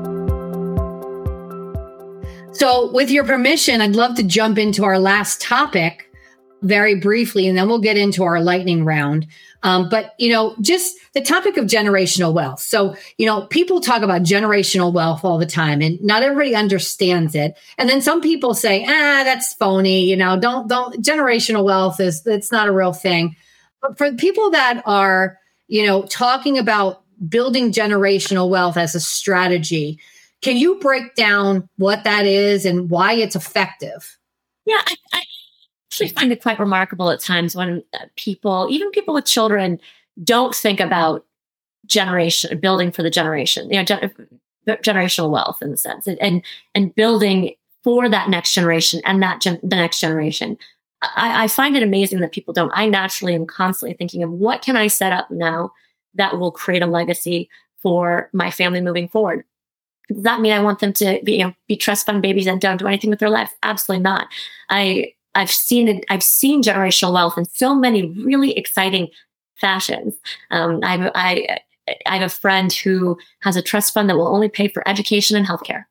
So with your permission, I'd love to jump into our last topic very briefly, and then we'll get into our lightning round. Um, but, you know, just the topic of generational wealth. So, you know, people talk about generational wealth all the time, and not everybody understands it. And then some people say, ah, that's phony. You know, don't, don't, generational wealth is, it's not a real thing. But for people that are, you know, talking about building generational wealth as a strategy, can you break down what that is and why it's effective? Yeah, I, I actually find it quite remarkable at times when people, even people with children, don't think about generation, building for the generation, you know, gen- generational wealth in the sense, and and building for that next generation and that gen- the next generation. I, I find it amazing that people don't. I naturally am constantly thinking of what can I set up now that will create a legacy for my family moving forward. Does that mean I want them to be, you know, be trust fund babies and don't do anything with their life? Absolutely not. I, I've seen it. I've seen generational wealth in so many really exciting fashions. Um, I, I, I have a friend who has a trust fund that will only pay for education and healthcare.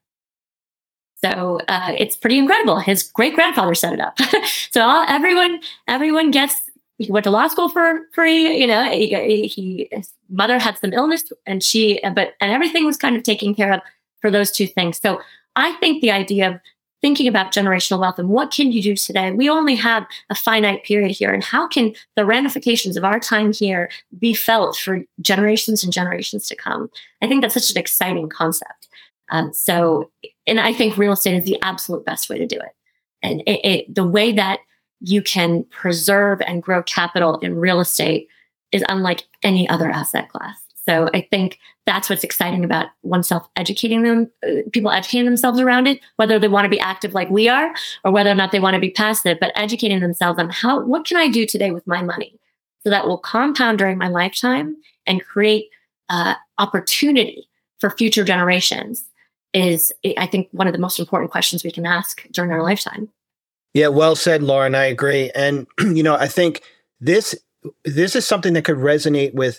So uh, it's pretty incredible. His great grandfather set it up. So all, everyone, everyone gets. He went to law school for free. You know, he, he his mother had some illness, and she, but and everything was kind of taken care of for those two things. So I think the idea of thinking about generational wealth and what can you do today? We only have a finite period here, and how can the ramifications of our time here be felt for generations and generations to come? I think that's such an exciting concept. Um, so, and I think real estate is the absolute best way to do it. And it, it, the way that you can preserve and grow capital in real estate is unlike any other asset class. So I think that's what's exciting about oneself educating them, uh, people educating themselves around it, whether they want to be active like we are or whether or not they want to be passive, but educating themselves on how, what can I do today with my money so that will compound during my lifetime and create uh, opportunity for future generations is, I think, one of the most important questions we can ask during our lifetime. Yeah, well said, Lauren. I agree. And, you know, I think this this is something that could resonate with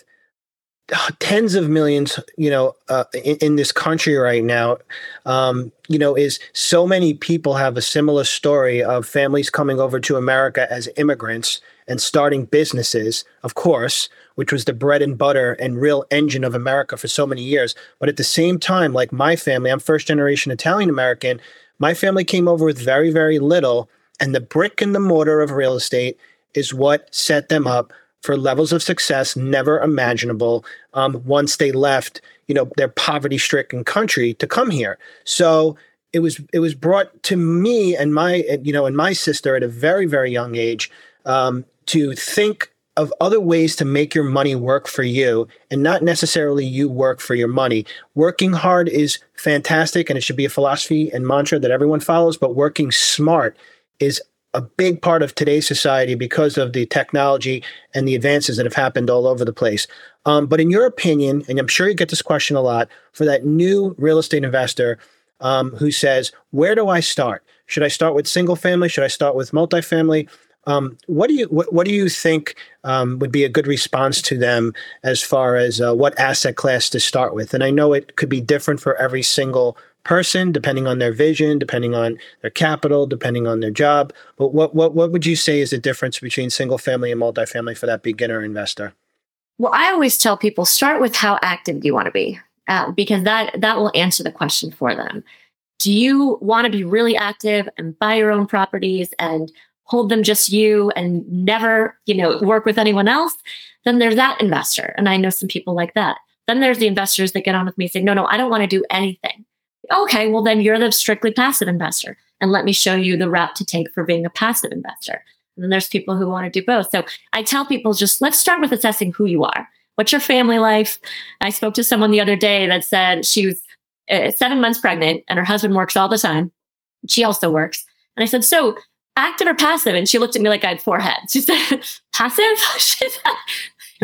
tens of millions, you know, uh, in, in this country right now. Um, you know, is so many people have a similar story of families coming over to America as immigrants and starting businesses, of course, which was the bread and butter and real engine of America for so many years. But at the same time, like my family, I'm first generation Italian American. My family came over with very, very little. And the brick and the mortar of real estate is what set them up for levels of success never imaginable um, once they left, you know, their poverty-stricken country to come here. So it was it was brought to me and my, you know, and my sister at a very, very young age um, to think of other ways to make your money work for you and not necessarily you work for your money. Working hard is fantastic, and it should be a philosophy and mantra that everyone follows, but working smart is a big part of today's society because of the technology and the advances that have happened all over the place. Um, but in your opinion, and I'm sure you get this question a lot, for that new real estate investor um, who says, where do I start? Should I start with single family? Should I start with multifamily? Um, what do you what, what do you think um, would be a good response to them as far as uh, what asset class to start with? And I know it could be different for every single person, depending on their vision, depending on their capital, depending on their job. But what what what would you say is the difference between single family and multifamily for that beginner investor? Well, I always tell people, start with how active do you want to be, uh, because that that will answer the question for them. Do you want to be really active and buy your own properties and hold them just you and never, you know, work with anyone else? Then there's that investor, and I know some people like that. Then there's the investors that get on with me saying, no, no, I don't want to do anything. Okay, well, then you're the strictly passive investor. And let me show you the route to take for being a passive investor. And then there's people who want to do both. So I tell people, just let's start with assessing who you are. What's your family life? I spoke to someone the other day that said she was uh, seven months pregnant and her husband works all the time. She also works. And I said, so active or passive? And she looked at me like I had four heads. She said, passive? She said,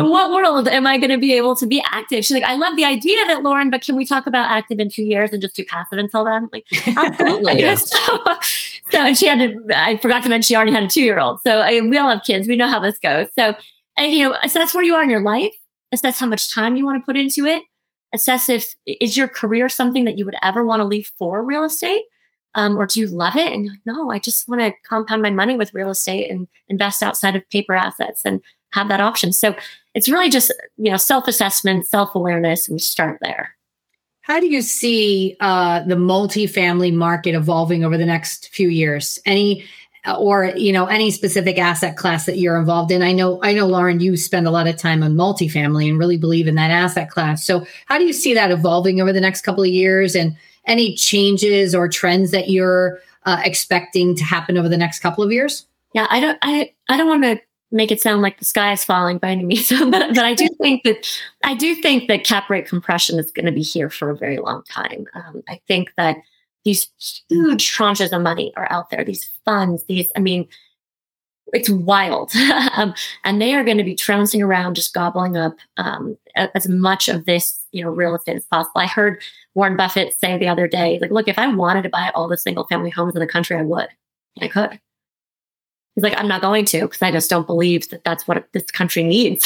in what world am I going to be able to be active? She's like, I love the idea of it, Lauren, but can we talk about active in two years and just do passive until then? I'm like, absolutely. yeah. so, so, and she had to, I forgot to mention she already had a two-year-old. So I, we all have kids. We know how this goes. So, and, you know, assess where you are in your life. Assess how much time you want to put into it. Assess if, is your career something that you would ever want to leave for real estate? Um, or do you love it? And you're like, no, I just want to compound my money with real estate and invest outside of paper assets and have that option. So it's really just, you know, self-assessment, self-awareness, and start there. How do you see uh, the multifamily market evolving over the next few years? Any, or, you know, any specific asset class that you're involved in? I know, I know, Lauren, you spend a lot of time on multifamily and really believe in that asset class. So how do you see that evolving over the next couple of years, and any changes or trends that you're uh, expecting to happen over the next couple of years? Yeah, I don't, I, I don't want to make it sound like the sky is falling by any means, but, but I do think that, I do think that cap rate compression is going to be here for a very long time. Um, I think that these huge tranches of money are out there, these funds, these, I mean, it's wild. um, and they are going to be trouncing around, just gobbling up um, as much of this, you know, real estate as possible. I heard Warren Buffett say the other day, like, look, if I wanted to buy all the single family homes in the country, I would. I could. He's like, I'm not going to, because I just don't believe that that's what this country needs.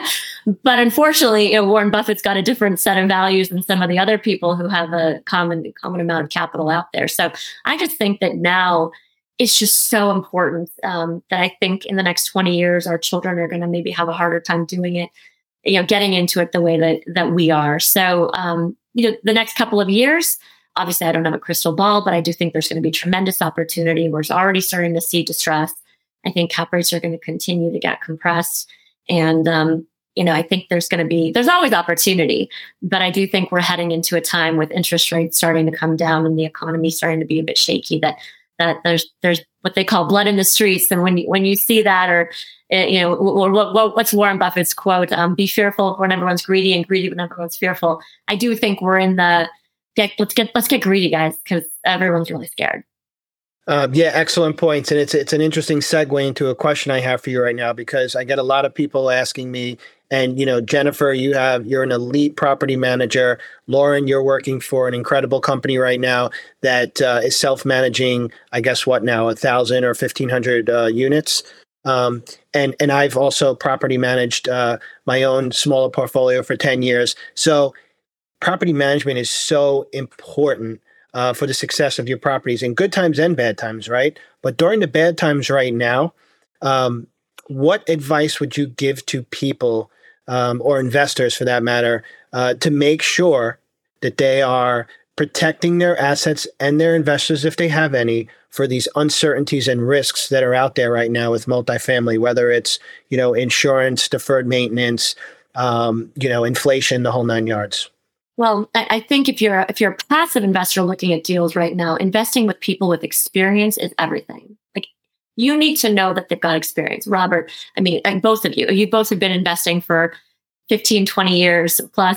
But unfortunately, you know, Warren Buffett's got a different set of values than some of the other people who have a common common amount of capital out there. So I just think that now it's just so important um, that I think in the next twenty years, our children are going to maybe have a harder time doing it, you know, getting into it the way that that we are. So, um, you know, the next couple of years, obviously, I don't have a crystal ball, but I do think there's going to be tremendous opportunity. We're already starting to see distress. I think cap rates are going to continue to get compressed. And, um, you know, I think there's going to be, there's always opportunity, but I do think we're heading into a time with interest rates starting to come down and the economy starting to be a bit shaky, that, that there's, there's what they call blood in the streets. And when you, when you see that, or, uh, you know, what, what, what's Warren Buffett's quote? Um, be fearful when everyone's greedy, and greedy when everyone's fearful. I do think we're in the, get, let's get, let's get greedy, guys, because everyone's really scared. Um, yeah, excellent points. And it's it's an interesting segue into a question I have for you right now, because I get a lot of people asking me, and, you know, Jennifer, you have, you're an elite property manager. Lauren, you're working for an incredible company right now that uh, is self-managing, I guess, what now, a thousand or fifteen hundred uh, units. Um, and, and I've also property managed uh, my own smaller portfolio for ten years. So property management is so important Uh, for the success of your properties in good times and bad times, right? But during the bad times right now, um, what advice would you give to people um, or investors, for that matter, uh, to make sure that they are protecting their assets and their investors, if they have any, for these uncertainties and risks that are out there right now with multifamily, whether it's, you know, insurance, deferred maintenance, um, you know, inflation, the whole nine yards? Well, I think if you're if you're a passive investor looking at deals right now, investing with people with experience is everything. Like, you need to know that they've got experience. Robert, I mean, and both of you, you both have been investing for fifteen, twenty years plus.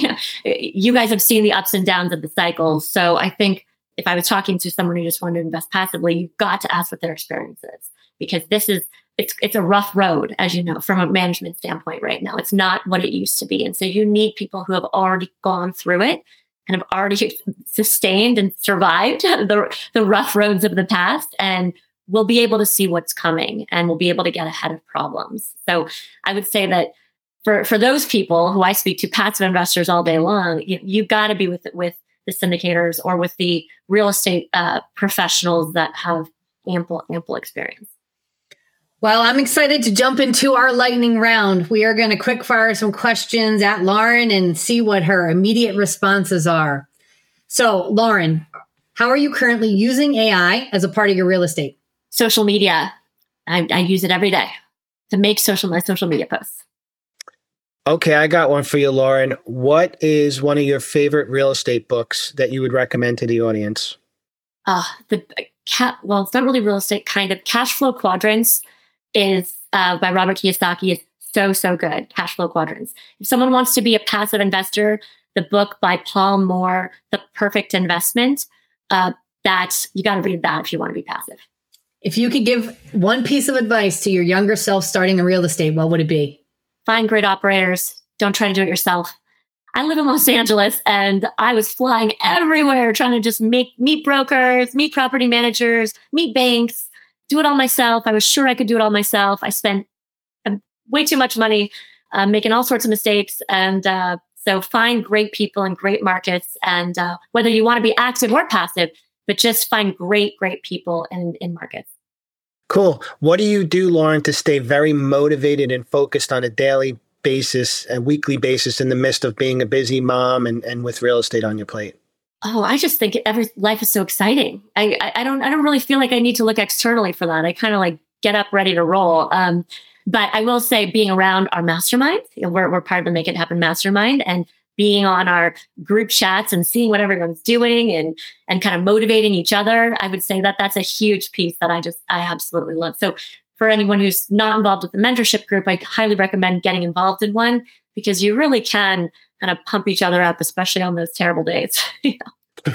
You guys have seen the ups and downs of the cycle. So I think if I was talking to someone who just wanted to invest passively, you've got to ask what their experience is, because this is It's it's a rough road, as you know, from a management standpoint right now. It's not what it used to be. And so you need people who have already gone through it and have already sustained and survived the, the rough roads of the past, and will be able to see what's coming, and will be able to get ahead of problems. So I would say that for, for those people who I speak to, passive investors all day long, you, you got to be with with the syndicators or with the real estate uh, professionals that have ample, ample experience. Well, I'm excited to jump into our lightning round. We are going to quick fire some questions at Lauren and see what her immediate responses are. So, Lauren, how are you currently using A I as a part of your real estate? Social media. I, I use it every day to make social my social media posts. Okay, I got one for you, Lauren. What is one of your favorite real estate books that you would recommend to the audience? Uh, the cat. Well, it's not really real estate, kind of. Cash Flow Quadrants is uh, by Robert Kiyosaki. Is so, so good. Cash Flow Quadrants. If someone wants to be a passive investor, the book by Paul Moore, The Perfect Investment, uh, that you got to read that if you want to be passive. If you could give one piece of advice to your younger self starting in real estate, what would it be? find great operators. Don't try to do it yourself. I live in Los Angeles and I was flying everywhere trying to just make meet brokers, meet property managers, meet banks, do it all myself. I was sure I could do it all myself. I spent um, way too much money uh, making all sorts of mistakes. And uh, so find great people in great markets. And uh, whether you want to be active or passive, but just find great, great people in, in markets. Cool. What do you do, Lauren, to stay very motivated and focused on a daily basis and weekly basis in the midst of being a busy mom and, and with real estate on your plate? Oh, I just think every life is so exciting. I, I, I don't I don't really feel like I need to look externally for that. I kind of like get up ready to roll. Um, but I will say being around our mastermind, you know, we're, we're part of the Make It Happen mastermind, and being on our group chats and seeing what everyone's doing and and kind of motivating each other, I would say that that's a huge piece that I just, I absolutely love. So for anyone who's not involved with the mentorship group, I highly recommend getting involved in one, because you really can kind of pump each other up, especially on those terrible days. Yeah.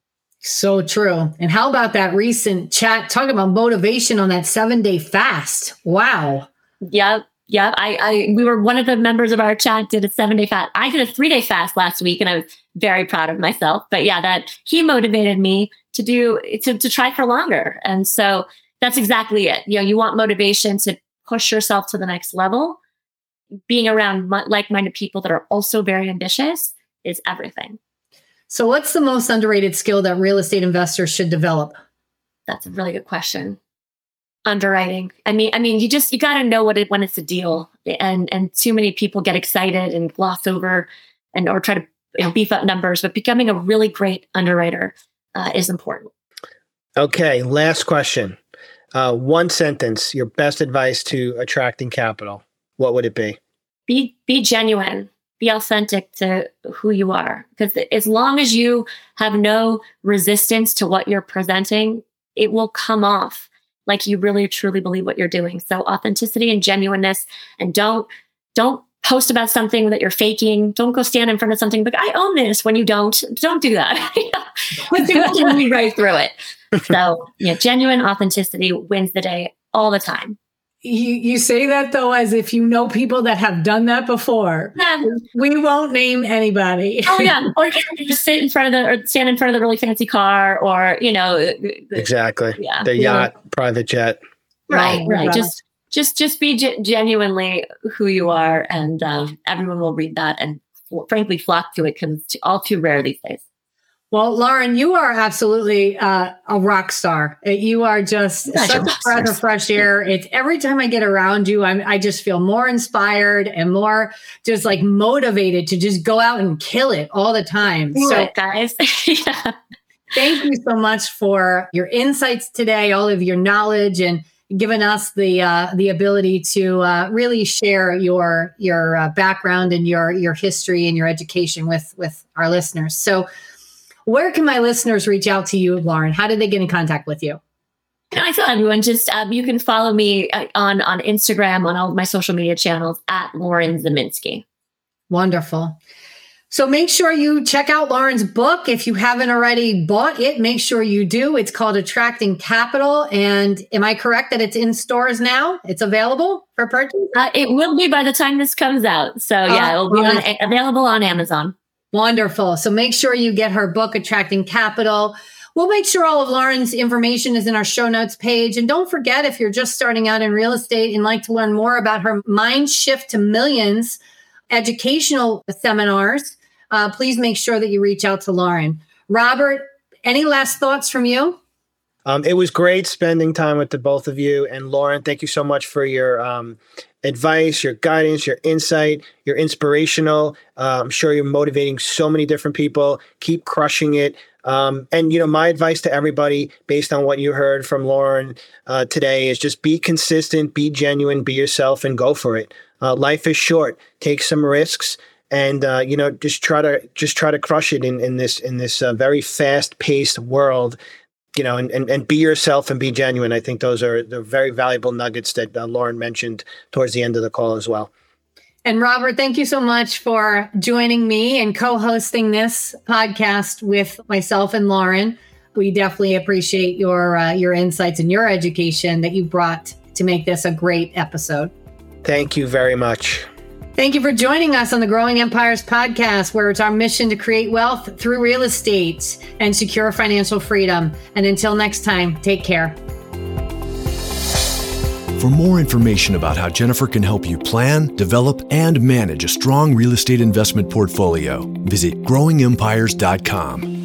So true. And how about that recent chat talking about motivation on that seven day fast? Wow. Yeah. Yeah. I, I, we were one of the members of our chat did a seven day fast. I did a three day fast last week and I was very proud of myself, but yeah, that he motivated me to do, to, to try for longer. And so that's exactly it. You know, you want motivation to push yourself to the next level. Being around like-minded people that are also very ambitious is everything. So what's the most underrated skill that real estate investors should develop? That's a really good question. Underwriting. I mean, I mean, you just, you got to know what it, when it's a deal, and, and too many people get excited and gloss over and, or try to you know, beef up numbers, but becoming a really great underwriter uh, is important. Okay. Last question. Uh, one sentence, your best advice to attracting capital. What would it be? Be, be genuine. Be authentic to who you are. Because as long as you have no resistance to what you're presenting, it will come off like you really truly believe what you're doing. So authenticity and genuineness, and don't, don't post about something that you're faking. Don't go stand in front of something, but I own this when you don't. Don't do that. People can read right through it. So yeah, genuine authenticity wins the day all the time. You you say that though as if you know people that have done that before. Yeah. We won't name anybody. Oh yeah, or just sit in front of the, or stand in front of the really fancy car, or you know. Exactly. Yeah. The yacht, yeah. Private jet. Right, oh, right. God. Just just just be ge- genuinely who you are, and um, everyone will read that and frankly flock to it, because it's all too rare these days. Well, Lauren, you are absolutely uh, a rock star. You are just Such such a breath of fresh air. It's every time I get around you, I'm, I just feel more inspired and more just like motivated to just go out and kill it all the time. Do so, it, guys, yeah. Thank you so much for your insights today, all of your knowledge, and giving us the uh, the ability to uh, really share your your uh, background and your your history and your education with with our listeners. So. Where can my listeners reach out to you, Lauren? How did they get in contact with you? I tell everyone, just um, you can follow me on, on Instagram, on all of my social media channels at Lauren Zieminski. Wonderful. So make sure you check out Lauren's book. If you haven't already bought it, make sure you do. It's called Attracting Capital. And am I correct that it's in stores now? It's available for purchase? Uh, it will be by the time this comes out. So yeah, Oh, it will be on, wonderful. available on Amazon. Wonderful. So make sure you get her book, Attracting Capital. We'll make sure all of Lauren's information is in our show notes page. And don't forget, if you're just starting out in real estate and like to learn more about her Mind Shift to Millions educational seminars, uh, please make sure that you reach out to Lauren. Robert, any last thoughts from you? Um, it was great spending time with the both of you. And Lauren, thank you so much for your um, advice, your guidance, your insight. You're inspirational. Uh, I'm sure you're motivating so many different people. Keep crushing it. Um, and, you know, my advice to everybody based on what you heard from Lauren uh, today is just be consistent, be genuine, be yourself, and go for it. Uh, life is short. Take some risks. And, uh, you know, just try to just try to crush it in, in this in this uh, very fast paced world. You know, and, and, and be yourself and be genuine. I think those are the very valuable nuggets that uh, Lauren mentioned towards the end of the call as well. And Robert, thank you so much for joining me and co-hosting this podcast with myself and Lauren. We definitely appreciate your uh, your insights and your education that you brought to make this a great episode. Thank you very much. Thank you for joining us on the Growing Empires podcast, where it's our mission to create wealth through real estate and secure financial freedom. And until next time, take care. For more information about how Jennifer can help you plan, develop, and manage a strong real estate investment portfolio, visit growing empires dot com.